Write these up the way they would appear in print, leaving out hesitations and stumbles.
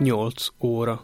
8 óra.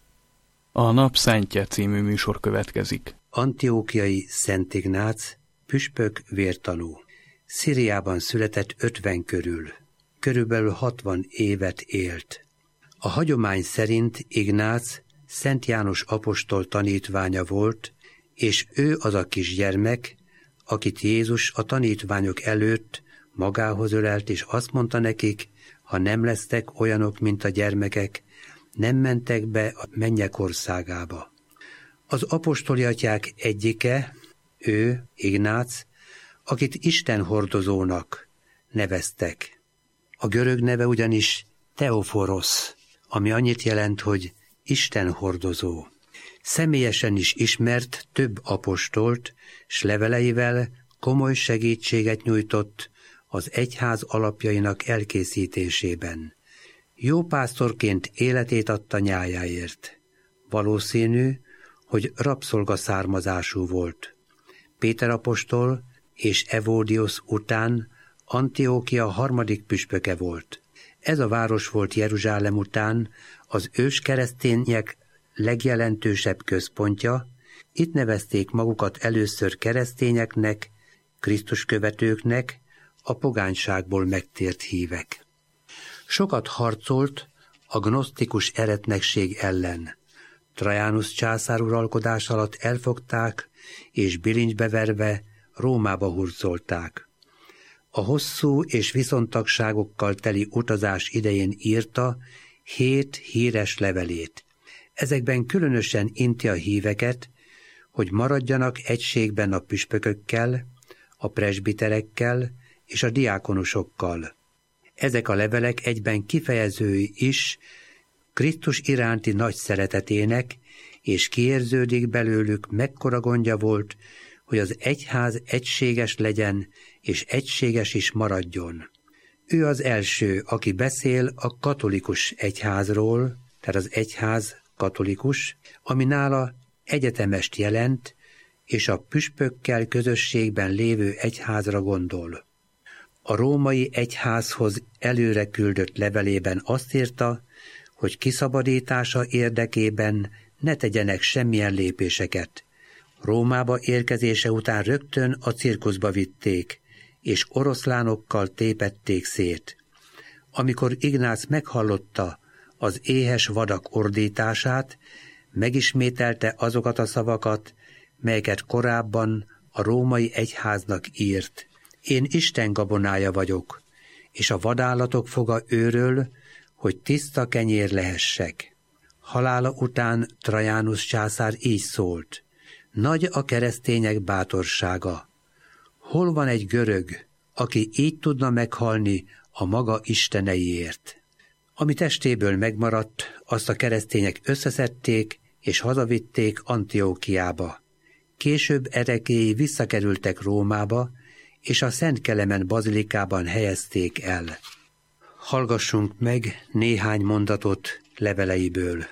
A Nap Szentje című műsor következik. Antiokiai Szent Ignác, püspök vértanú. Szíriában született 50 körül. Körülbelül 60 évet élt. A hagyomány szerint Ignác Szent János apostol tanítványa volt, és ő az a kisgyermek, akit Jézus a tanítványok előtt magához ölelt, és azt mondta nekik, ha nem lesztek olyanok, mint a gyermekek, nem mentek be a mennyek országába. Az apostoli atyák egyike, ő, Ignác, akit Isten hordozónak neveztek. A görög neve ugyanis Teoforosz, ami annyit jelent, hogy Isten hordozó. Személyesen is ismert több apostolt, s leveleivel komoly segítséget nyújtott az egyház alapjainak elkészítésében. Jó pásztorként életét adta nyájáért. Valószínű, hogy rabszolga származású volt. Péter apostol és Evódiosz után Antiókia harmadik püspöke volt. Ez a város volt Jeruzsálem után az őskeresztények legjelentősebb központja. Itt nevezték magukat először keresztényeknek, Krisztus követőknek, a pogányságból megtért hívek. Sokat harcolt a gnosztikus eretnekség ellen. Trajanus császár uralkodás alatt elfogták, és bilincsbe verve Rómába hurcolták. A hosszú és viszontagságokkal teli utazás idején írta 7 híres levelét. Ezekben különösen inti a híveket, hogy maradjanak egységben a püspökökkel, a presbiterekkel és a diákonusokkal. Ezek a levelek egyben kifejezői is Krisztus iránti nagy szeretetének, és kiérződik belőlük, mekkora gondja volt, hogy az egyház egységes legyen, és egységes is maradjon. Ő az első, aki beszél a katolikus egyházról, tehát az egyház katolikus, ami nála egyetemest jelent, és a püspökkel közösségben lévő egyházra gondol. A római egyházhoz előre küldött levelében azt írta, hogy kiszabadítása érdekében ne tegyenek semmilyen lépéseket. Rómába érkezése után rögtön a cirkuszba vitték, és oroszlánokkal tépették szét. Amikor Ignác meghallotta az éhes vadak ordítását, megismételte azokat a szavakat, melyeket korábban a római egyháznak írt. Én Isten gabonája vagyok, és a vadállatok foga őről, hogy tiszta kenyér lehessek. Halála után Trajanus császár így szólt: nagy a keresztények bátorsága. Hol van egy görög, aki így tudna meghalni a maga isteneiért? Ami testéből megmaradt, azt a keresztények összeszedték, és hazavitték Antiókiába. Később erekéi visszakerültek Rómába, és a Szent Kelemen bazilikában helyezték el. Hallgassunk meg néhány mondatot leveleiből.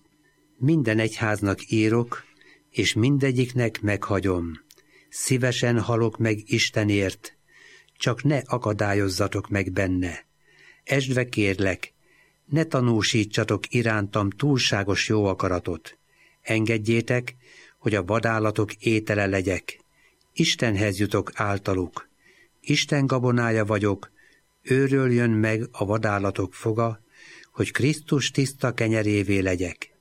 Minden egyháznak írok, és mindegyiknek meghagyom. Szívesen halok meg Istenért, csak ne akadályozzatok meg benne. Esdve kérlek, ne tanúsítsatok irántam túlságos jó akaratot. Engedjétek, hogy a vadállatok étele legyek. Istenhez jutok általuk. Isten gabonája vagyok, őről jön meg a vadállatok foga, hogy Krisztus tiszta kenyerévé legyek.